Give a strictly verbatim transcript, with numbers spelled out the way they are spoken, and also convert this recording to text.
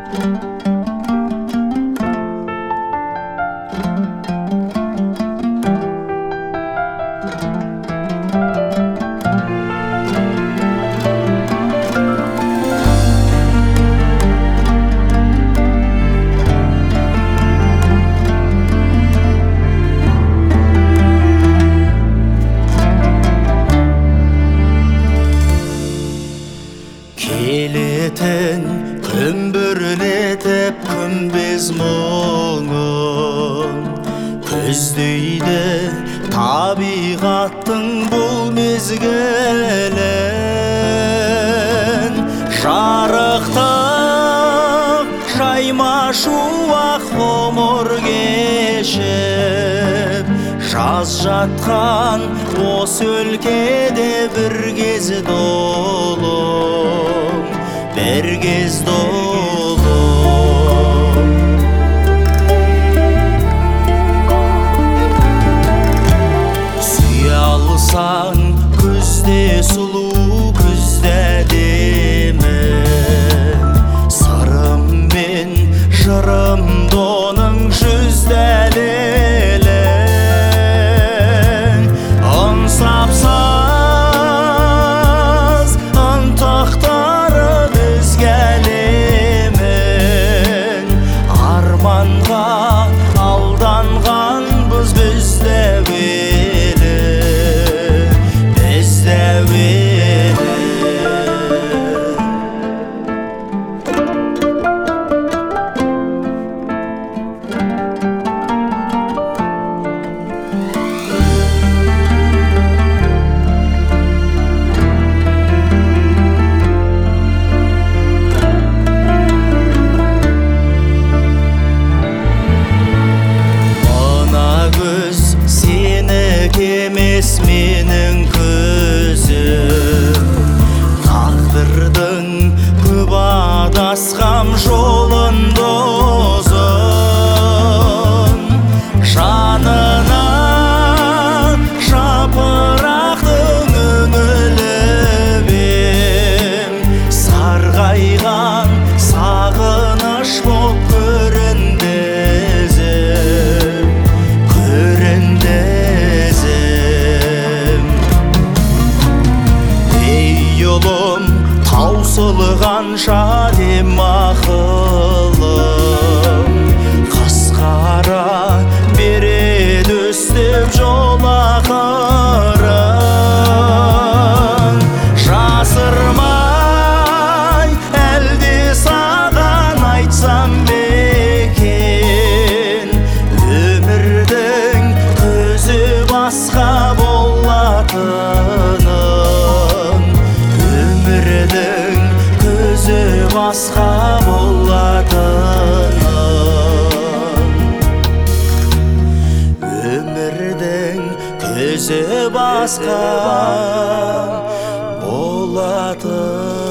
Келетін күмбірлетіп күмбез мұңын көздейді табиғаттың бұл мезгілін. Жарықтық жайма шуақ ғұмыр кешіп жаз жатқан осы өлкеде бір кез долы, бір кез долы. Сүйе алсаң күзде сұлу, күзде әдемі, сырым мен жырым доның жүзде әлелі. Ынсапсыз ынтықтары бізге әлемін, арманға алданғанбыз біз де әуелі, біз де әуелі. Емес менің көзім, тағдырдың көп адасқам жолын дозын. Жанына жапырақтың үңіліп ем, сарғайған сағыныш боп көрінді ізім, көрінді. Таусылғанша дем ақылым, қысқара береді өстіп жол ақырын. Жасырмай әлде саған айтсам бекен, өмірдің көзі басқа болатынын, өмірдің көзі басқа болатынын, өмірдің көзі басқа болатын.